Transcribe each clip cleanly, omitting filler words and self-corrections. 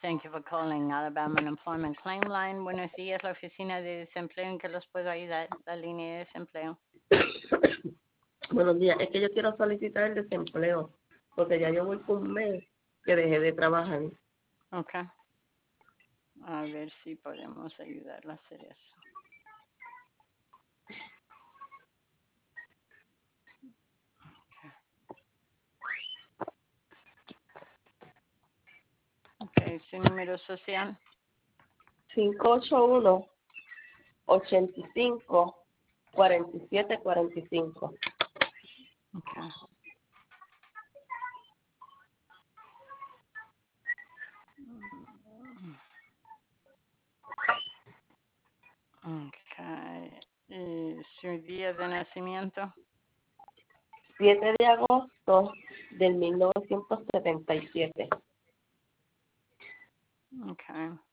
Thank you for calling Alabama Unemployment Claim Line. Buenos días, la oficina de desempleo. ¿En qué los puedo ayudar? La línea de desempleo. Buenos días, es que yo quiero solicitar el desempleo, porque ya yo voy por un mes que dejé de trabajar. Ok. A ver si podemos ayudarla a hacer eso. Ok, su número social. 581-85-4745. Ok. Ok. ¿Y su día de nacimiento? 7 de agosto del 1977. Ok.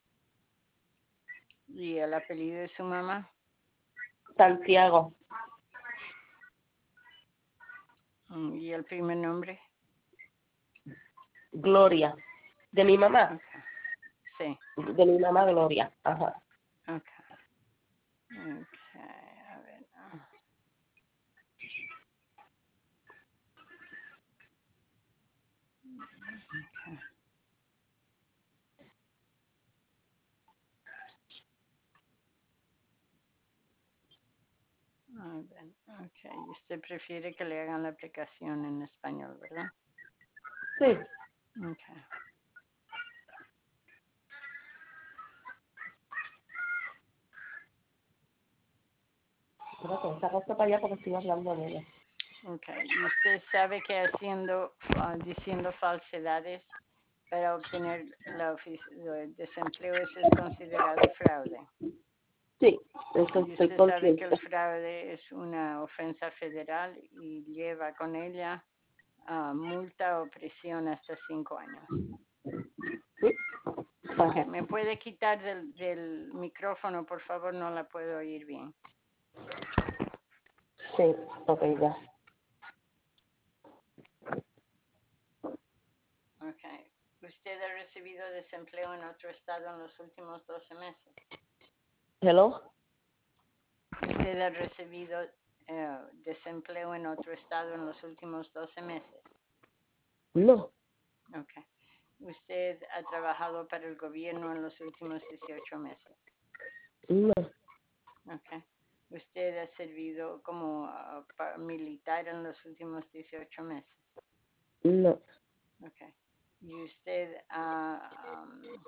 ¿Y el apellido de su mamá? Santiago. ¿Y el primer nombre? Gloria. De mi mamá. Ok. Sí. De mi mamá Gloria. Ajá. Ok. Ok. A ver. Okay. A ver, ok. ¿Y usted prefiere que le hagan la aplicación en español, verdad? Sí. Ok. Espérate, saca esto para allá porque estoy hablando de ella. Ok. ¿Y usted sabe que diciendo falsedades para obtener el desempleo, eso es considerado fraude? Sí, eso Y estoy usted sabe que el consciente. fraude es una ofensa federal y lleva con ella multa o prisión hasta 5 años. Sí. Ok, Ajá. ¿me puede quitar del micrófono, por favor? No la puedo oír bien. Sí, ok, ya. Ok. ¿Usted ha recibido desempleo en otro estado en los últimos 12 meses? Hello. ¿Usted ha recibido desempleo en otro estado en los últimos 12 meses? No. Ok. ¿Usted ha trabajado para el gobierno en los últimos 18 meses? No. Ok. ¿Usted ha servido como militar en los últimos 18 meses? No. Ok. ¿Y usted ha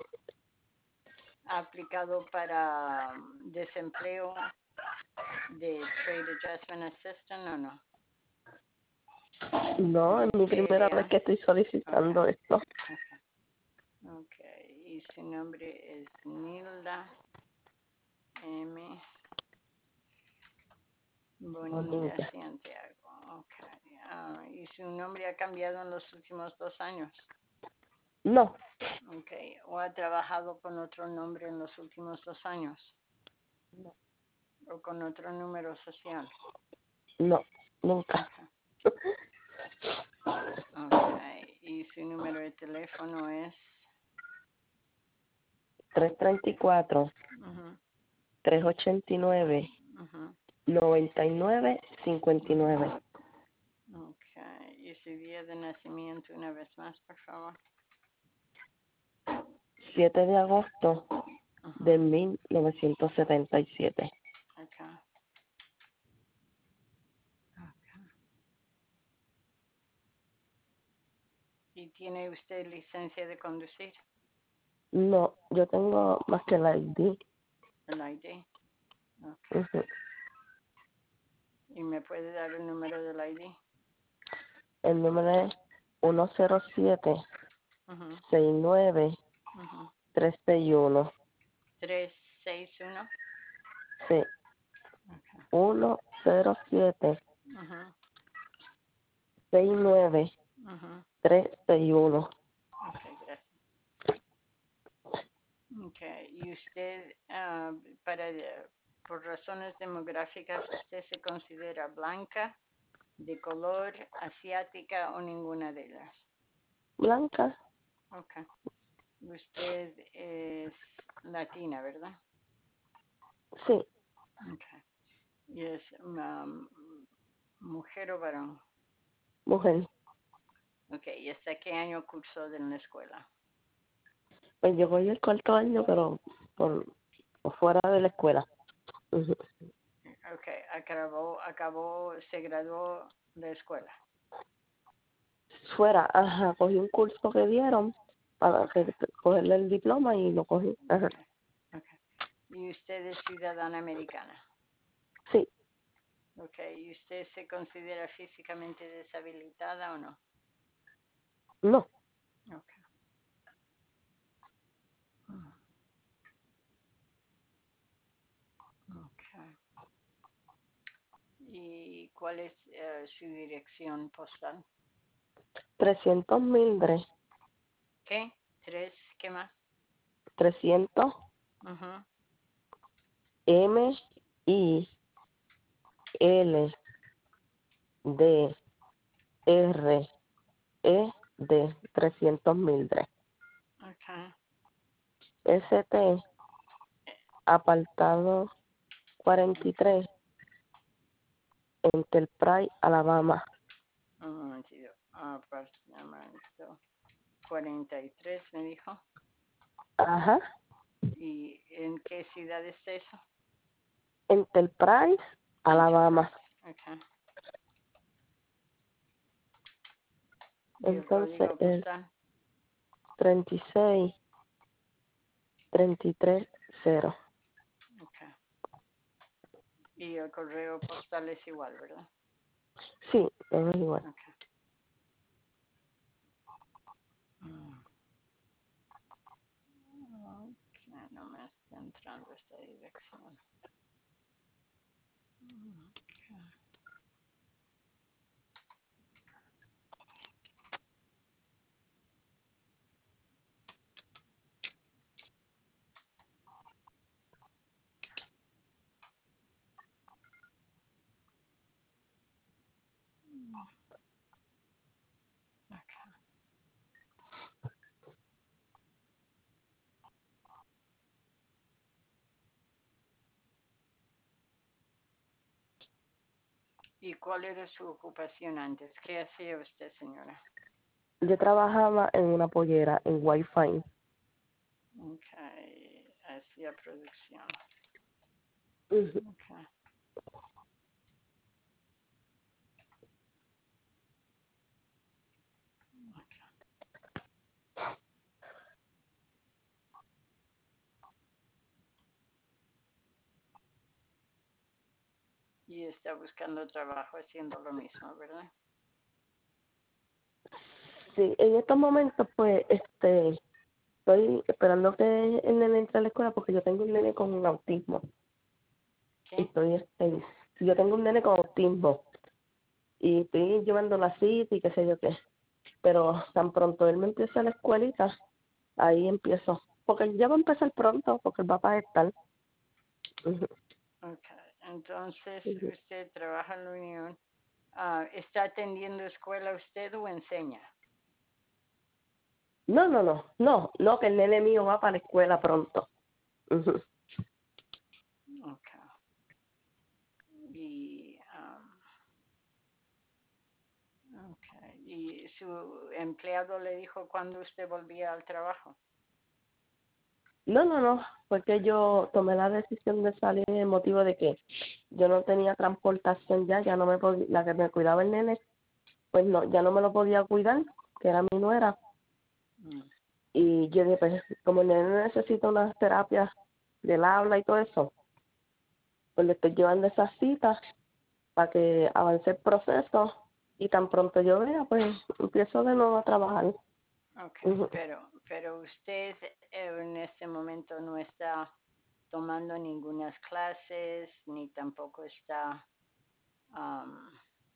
aplicado para desempleo de Trade Adjustment Assistant o no? No, es mi primera vez TDA. que estoy Ok, solicitando esto. ok. Y su nombre es Nilda M. Bonilla Bonilla. Santiago. Ok. ¿Y su nombre ha cambiado en los últimos 2 años? No. Ok. ¿O ha trabajado con otro nombre en los últimos 2 años? No. ¿O con otro número social? No. Nunca. Ok. Ok. ¿Y su número de teléfono es? 334 Ujú, 389 ujú. 9959. Ok. ¿Y su día de nacimiento una vez más, por favor? 7 de agosto de Ujú. 1977. Ok. Ok. ¿Y tiene usted licencia de conducir? No, yo tengo más que la ID. El ID. Ok. Ujú. ¿Y me puede dar el número del ID? El número es 107 Ujú, 69 ujú. 361. 361. Sí, Ok. 107 Ujú, 69 ujú. 361. Ok, gracias. Ok. ¿Y usted, por razones demográficas, usted se considera blanca, de color, asiática o ninguna de ellas? Blanca. Ok. Usted es latina, ¿verdad? Sí, Okay. ¿Y es mujer o varón? mujer. Ok, ¿y hasta qué año cursó en la escuela? Pues yo voy el cuarto año, pero por fuera de la escuela. Ujú. Ok, se graduó de escuela. Fuera, ajá, cogí un curso que dieron para cogerle el diploma y lo cogí. Ajá. Okay, okay. ¿Y usted es ciudadana americana? Sí, Ok, ¿y usted se considera físicamente deshabilitada o no? no, Ok. Okay. ¿Y cuál es su dirección postal? 300 Mildred, ¿Qué? ¿Tres? ¿Qué más? 300 Ujú. MILDRED, 300 Mildred. Okay. ST, apartado 43, Enterprise, Alabama. Un momentito. Apartamento 43, me dijo. Ajá, ¿Y en qué ciudad es eso? Enterprise, Alabama. Enterprise. Okay. ¿Y el Entonces código el postal? 36, 330. Okay. Y el correo postal es igual, ¿verdad? Sí, todo es igual. Okay. Ok, no me está entrando esta dirección. Okay. Okay. ¿Y cuál era su ocupación antes? ¿Qué hacía usted, señora? Yo trabajaba en una pollera en Wi-Fi. Okay. Hacía producción. Ujú. Okay. Okay. Y está buscando trabajo haciendo lo mismo, ¿verdad? Sí, en estos momentos, pues, estoy esperando que el nene entre a la escuela porque yo tengo un nene con un autismo. Y ¿Qué? yo tengo un nene con autismo y estoy llevando la cita y qué sé yo qué. Pero tan pronto él me empieza la escuelita, ahí empiezo. Porque ya va a empezar pronto, porque el papá es tal. Ujú, Okay. Entonces, ujú. usted trabaja en la Unión. ¿Está atendiendo escuela usted o enseña? No, que el nene mío va para la escuela pronto. Ujú. Okay. Y, okay. ¿Y su empleado le dijo cuándo usted volvía al trabajo? No, porque yo tomé la decisión de salir en el motivo de que yo no tenía transportación ya no me podía, la que me cuidaba el nene, pues no, ya no me lo podía cuidar, que era mi nuera. Mm. Y yo dije, pues como el nene necesita unas terapias del habla y todo eso, pues le estoy llevando esas citas para que avance el proceso y tan pronto yo vea, pues empiezo de nuevo a trabajar. Okay. Ujú. Pero usted en este momento no está tomando ninguna clases ni tampoco está um,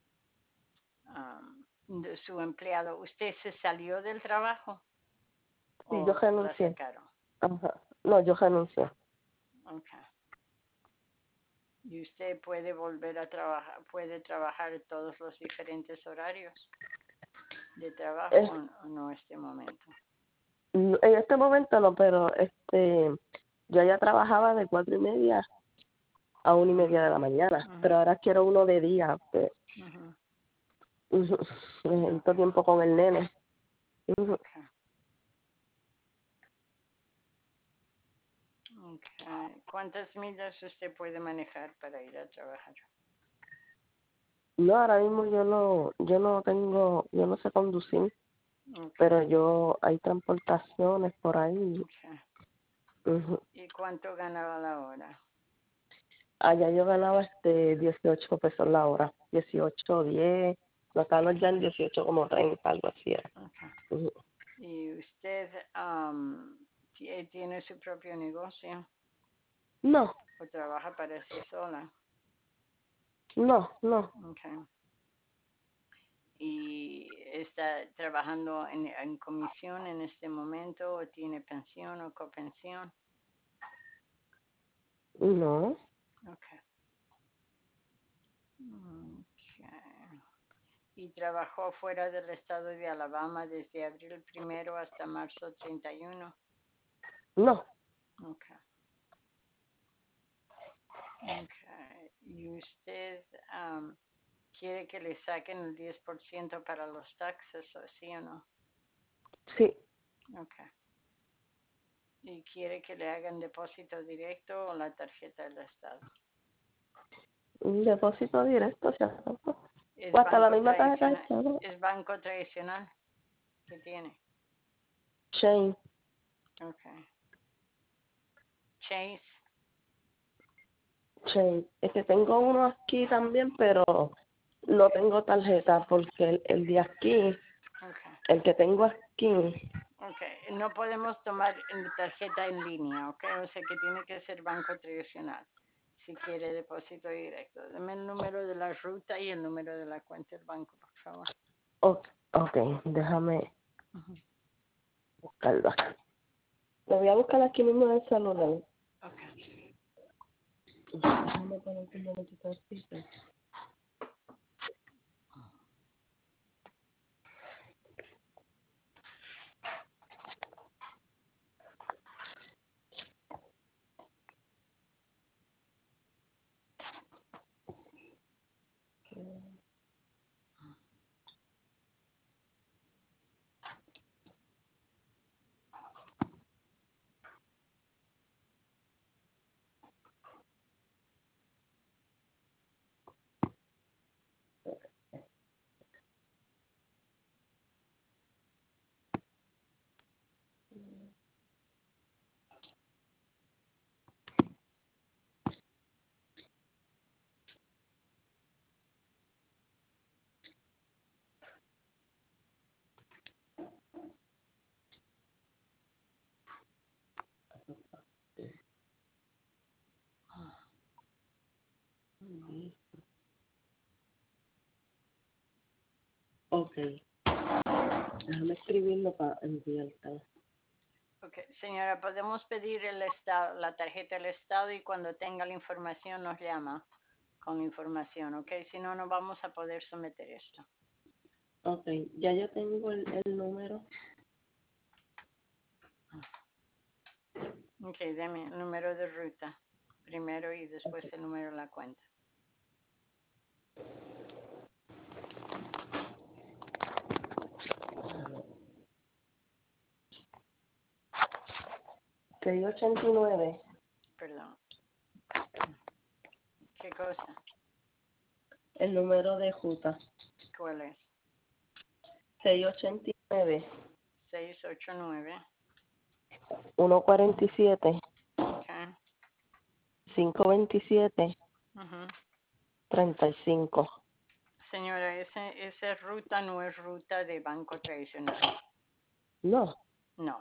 de su empleado. ¿Usted se salió del trabajo Sí, yo o la renuncié. sacaron? Ajá. No, yo renuncié. Okay. Y usted puede volver a trabajar, puede trabajar todos los diferentes horarios de trabajo Es, o no este momento. En este momento no, pero yo ya trabajaba de 4:30 a 1:30 de la mañana, Ujú. pero ahora quiero uno de día, pues, Ujú. necesito Okay. tiempo con el nene. Ujú. Okay. Okay. ¿Cuántas millas usted puede manejar para ir a trabajar? No, ahora mismo yo no sé conducir, Okay. pero hay transportaciones por ahí. Okay. Ujú. ¿Y cuánto ganaba la hora? Allá yo ganaba 18 pesos la hora, 18, 10, acá no ya en 18 como 30, algo así era. Okay. Ujú. ¿Y usted tiene su propio negocio No, o trabaja para sí sola? no, Okay. ¿Y está trabajando en comisión en este momento o tiene pensión o copensión? no, Okay. Okay. ¿Y trabajó fuera del estado de Alabama desde abril 1 hasta marzo 31? no, Okay. Okay. ¿Y usted quiere que le saquen el 10% para los taxes, o sí o no? sí, Okay. ¿Y quiere que le hagan depósito directo o la tarjeta del estado? un depósito directo, si acaso. O ¿Es hasta la banco misma tarjeta de tradicional? estado. ¿Es banco tradicional que tiene? Shane, Okay. Chase. Shane. Es que tengo uno aquí también, pero no Okay. tengo tarjeta porque el de aquí, Okay. el que tengo aquí, Okay. No podemos tomar tarjeta en línea, ¿ok? O sea que tiene que ser banco tradicional si quiere depósito directo. Deme el número de la ruta y el número de la cuenta del banco, por favor. ok, déjame Ujú. buscarlo aquí. Lo voy a buscar aquí mismo en el celular. Okay. Déjame poner un momentito aquí. Ok, déjame escribirlo para enviarte. Okay. Señora, podemos pedir el estado, la tarjeta del estado y cuando tenga la información nos llama con información, ¿ok? Si no, no vamos a poder someter esto. Ok, ya yo tengo el número. Ok, deme el número de ruta primero y después el número de la cuenta. Que 89, Perdón. ¿Qué cosa? el número de Juta. ¿Cuál es? 689, 689. 147, Ok. 527, Ujú. 35. Señora, esa ruta no es ruta de banco tradicional. No, No,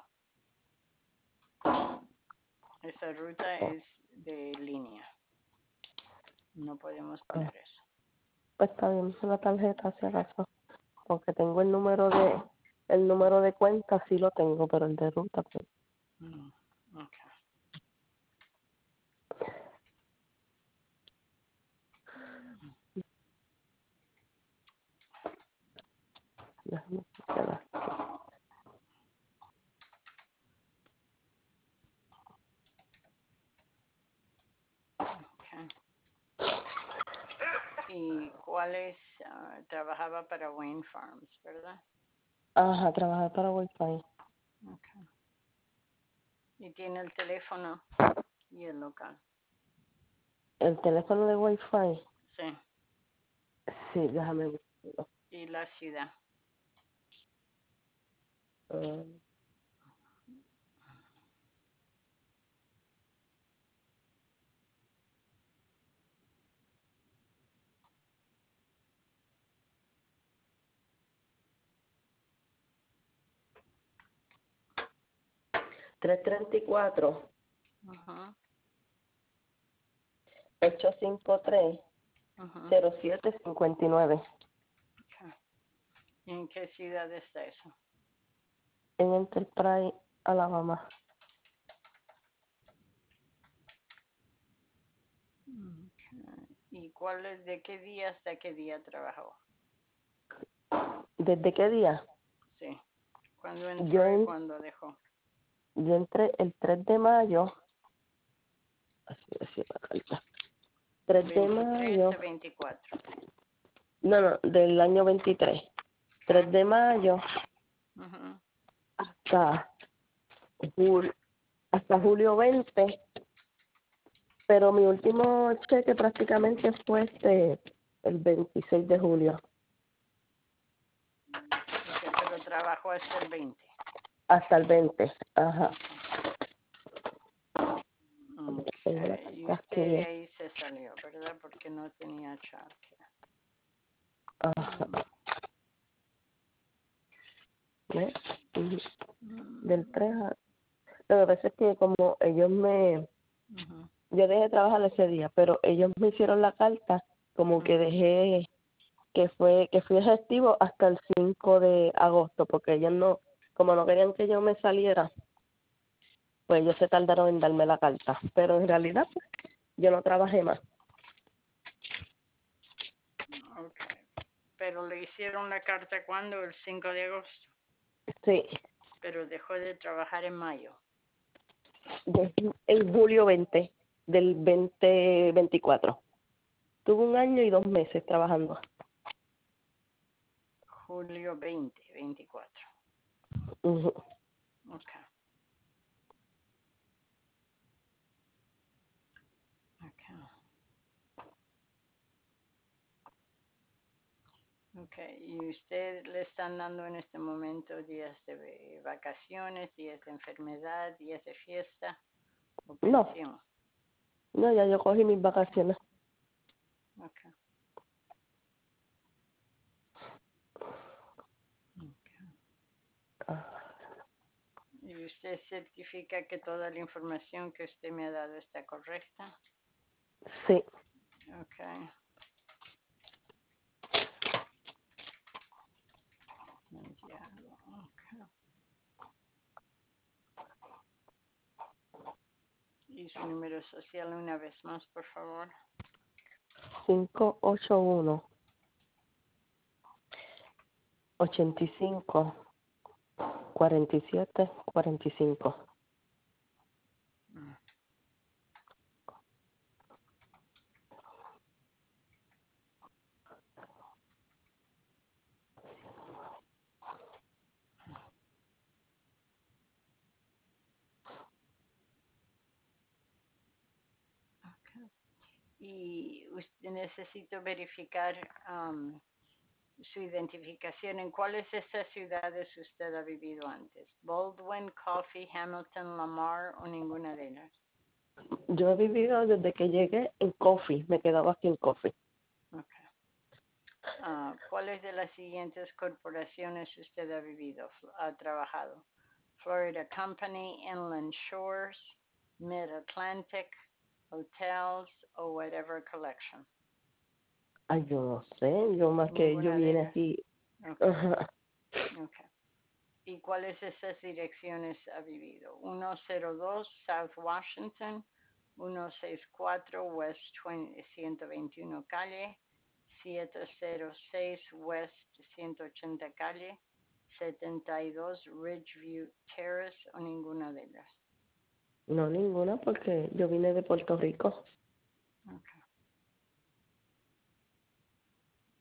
esa ruta es de línea. No podemos ah, poner eso. pues está bien, la tarjeta si acaso. Porque tengo el número de cuenta, sí lo tengo, pero el de ruta, pues. Mm, ok. Déjame buscarla. cuáles trabajaba para Wayne Farms, ¿verdad? Ajá, trabajé para Wi-Fi. Okay. Y tiene el teléfono y el local. El teléfono de Wi-Fi, Sí. sí, déjame buscarlo. Y la ciudad. Ah, 334 Ujú, 853 ujú. 0759 Okay. ¿Y en qué ciudad está eso? en Enterprise, Alabama. Okay. ¿Y de qué día hasta qué día trabajó? ¿Desde qué día? Sí. ¿Cuándo Yo, entró y cuándo dejó? yo entré el 3 de mayo, así decía la carta, 3 de 23 mayo, o 24. no, del año 23, Okay. 3 de mayo Ujú. hasta, hasta julio 20, pero mi último cheque prácticamente fue el 26 de julio, Okay, pero trabajó hasta el 20. hasta el 20, ajá. Tengo la Okay. Y carta usted de aquí, ahí se salió, ¿verdad? Porque no tenía childcare. ajá, ¿ves? Y del 3 Mm, a... Lo que pasa es que como ujú. yo dejé de trabajar ese día, pero ellos me hicieron la carta como que dejé, que fui efectivo hasta el 5 de agosto, porque ellos no, como no querían que yo me saliera, pues ellos se tardaron en darme la carta, pero en realidad pues, yo no trabajé más. Okay. Pero le hicieron la carta cuando, el 5 de agosto. Sí, Pero dejó de trabajar en mayo. en julio 20 del 2024. Tuve 1 año y 2 meses trabajando. Julio 2024. Ujú. Okay. Okay. Okay. ¿Y usted le están dando en este momento días de vacaciones, días de enfermedad, días de fiesta o No, pensión? no, ya yo cogí mis vacaciones. Okay. Okay. Ah, ¿Y usted certifica que toda la información que usted me ha dado está correcta? sí, Okay. Santiago. Okay. Y su número social una vez más, por favor. 581 85 47 45. Mm. Okay. Y usted necesito verificar su identificación. ¿En cuáles de estas ciudades usted ha vivido antes? ¿Baldwin, Coffee, Hamilton, Lamar o ninguna de ellas? Yo he vivido desde que llegué en Coffee, me quedaba aquí en Coffee. Okay. ¿Cuáles de las siguientes corporaciones usted ha trabajado? Florida Company, Inland Shores, Mid-Atlantic, Hotels o Whatever Collection. Ay, yo no sé, yo más que yo Ninguna de vine ellas. aquí. Okay. Ajá. Okay. ¿Y cuáles de esas direcciones ha vivido? 102 South Washington, 164 West 121 Calle, 706 West 180 Calle, 72 Ridgeview Terrace o ninguna de ellas. No, ninguna, porque yo vine de Puerto Rico. Okay.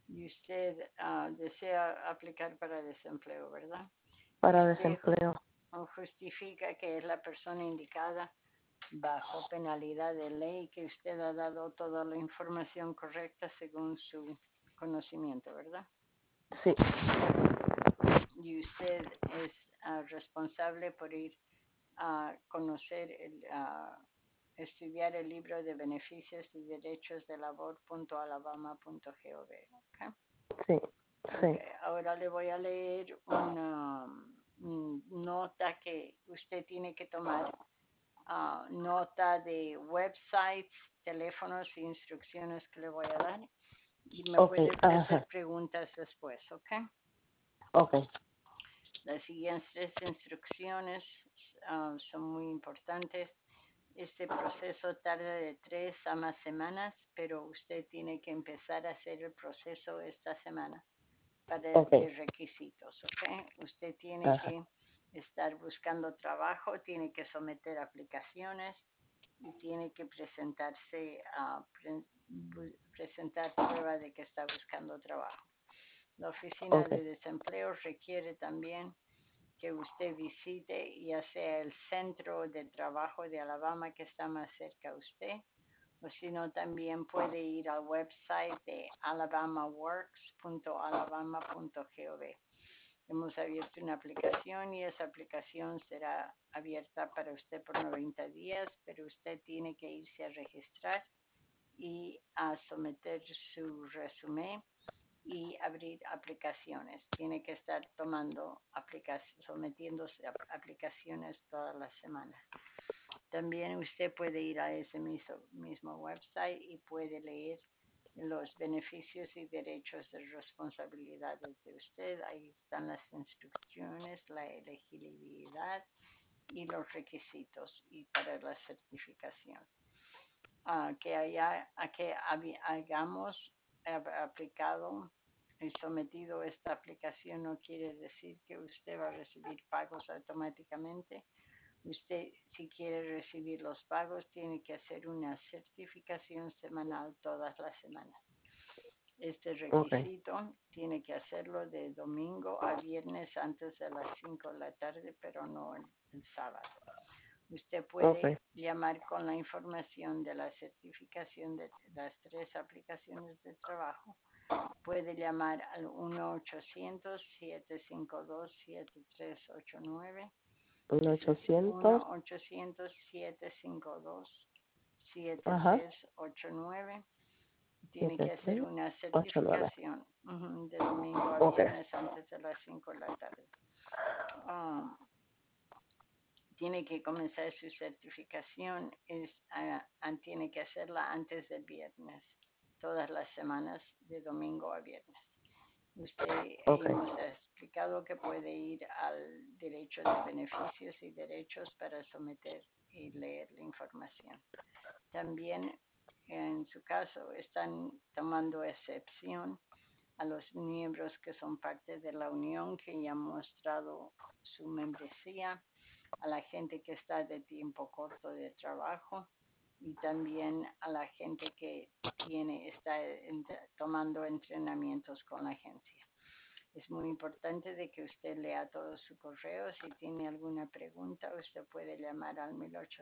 Y usted desea aplicar para desempleo, ¿verdad? para Usted desempleo. justifica que es la persona indicada bajo penalidad de ley, que usted ha dado toda la información correcta según su conocimiento, ¿verdad? Sí, Y usted es responsable por ir a conocer, estudiar el libro de beneficios y derechos de labor.alabama.gov. ¿Okay? sí, sí. Okay. Ahora le voy a leer una nota que usted tiene que tomar. Nota de websites, teléfonos e instrucciones que le voy a dar. Y me Ok, puede usted hacer ajá, preguntas después, ¿ok? ok, Las siguientes instrucciones son muy importantes. Este proceso tarda de 3 a más semanas, pero usted tiene que empezar a hacer el proceso esta semana para ok, de requisitos, ¿ok? Usted tiene ajá, que estar buscando trabajo, tiene que someter aplicaciones y tiene que presentar prueba de que está buscando trabajo. La oficina ok, de desempleo requiere también que usted visite ya sea el centro de trabajo de Alabama que está más cerca a usted, o si no también puede ir al website de alabamaworks.alabama.gov. Hemos abierto una aplicación y esa aplicación será abierta para usted por 90 días, pero usted tiene que irse a registrar y a someter su resumen y abrir aplicaciones. Tiene que estar sometiéndose a aplicaciones todas las semanas. También usted puede ir a ese mismo website y puede leer los beneficios y derechos de responsabilidades de usted. Ahí están las instrucciones, la elegibilidad y los requisitos y para la certificación. Que hayamos aplicado y sometido esta aplicación no quiere decir que usted va a recibir pagos automáticamente. Usted, si quiere recibir los pagos, tiene que hacer una certificación semanal todas las semanas. Este ok, requisito tiene que hacerlo de domingo a viernes antes de las 5 de la tarde, pero no el sábado. Usted ok, puede llamar con la información de la certificación de las 3 aplicaciones de trabajo. Puede llamar al 1-800-752-7389. Ese es 1-800, ajá, 1-800-752-7389. Tiene que hacer una 7389. certificación de domingo a Ok, viernes antes de las 5 de la tarde. Um, Tiene que comenzar su certificación, tiene que hacerla antes del viernes, todas las semanas de domingo a viernes. Usted ok, hemos explicado que puede ir al derecho de beneficios y derechos para someter y leer la información. También en su caso están tomando excepción a los miembros que son parte de la unión que ya han mostrado su membresía, a la gente que está de tiempo corto de trabajo y también a la gente que está tomando entrenamientos con la agencia. Es muy importante de que usted lea todo su correo. Si tiene alguna pregunta, usted puede llamar al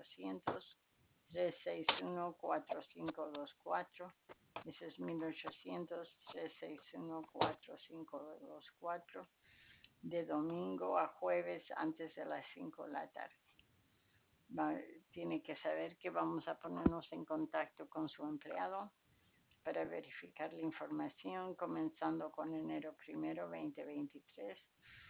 1800-361-4524. Ese es 1800-361-4524 de domingo a jueves antes de las 5 de la tarde. Tiene que saber que vamos a ponernos en contacto con su empleado para verificar la información comenzando con enero 1, 2023.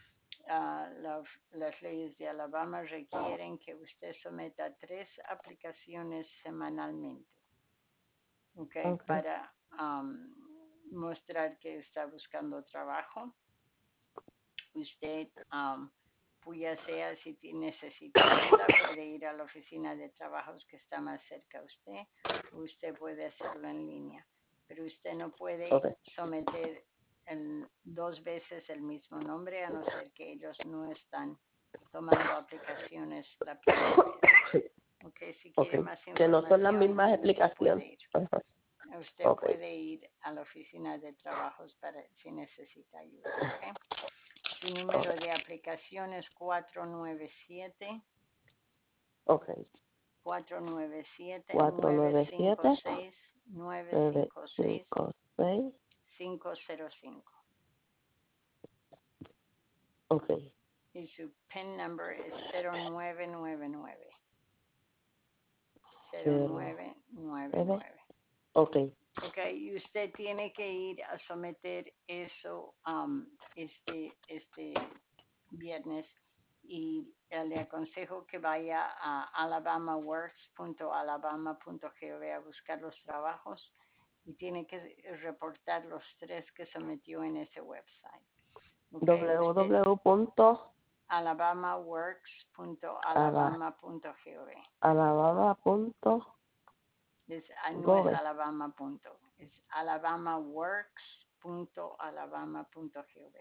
Las leyes de Alabama requieren que usted someta 3 aplicaciones semanalmente, ¿okay? ok, Para mostrar que está buscando trabajo. Usted, ya sea si necesita ayuda, puede ir a la oficina de trabajos que está más cerca a usted, o usted puede hacerlo en línea, pero usted no puede ok, someter 2 veces el mismo nombre a no ser que ellos no están tomando aplicaciones la primera vez. Ok, si ok. quiere más Que no son las información, mismas usted puede explicaciones. ir. Ajá. Usted Ok, puede ir a la oficina de trabajos para si necesita ayuda, ¿ok? Su número de aplicación es 497 ok. 497 497 956 956 956. 505 Ok. y su PIN number es 0999 09. 0999. Ok. Ok, y usted tiene que ir a someter eso este viernes y le aconsejo que vaya a alabamaworks.alabama.gov a buscar los trabajos y tiene que reportar los 3 que sometió en ese website. Okay, usted alabamaworks.alabama.gov. No es Alabama punto, es alabamaworks.alabama.gov.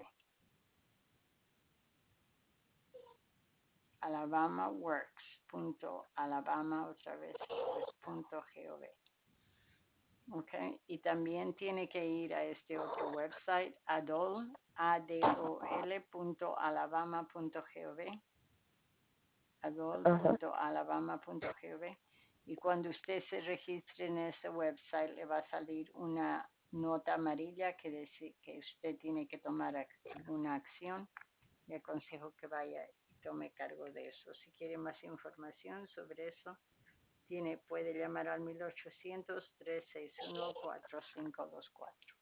alabamaworks.alabama otra vez después .gov. Okay, y también tiene que ir a este otro website adol.alabama.gov Ajá. adol.alabama.gov y cuando usted se registre en ese website le va a salir una nota amarilla que dice que usted tiene que tomar alguna acción. Le aconsejo que vaya y tome cargo de eso. Si quiere más información sobre eso, puede llamar al 1-800-361-4524.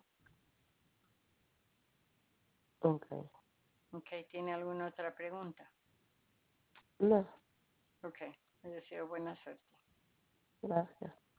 Ok. Ok, ¿tiene alguna otra pregunta? No, Ok, le deseo buena suerte. gracias.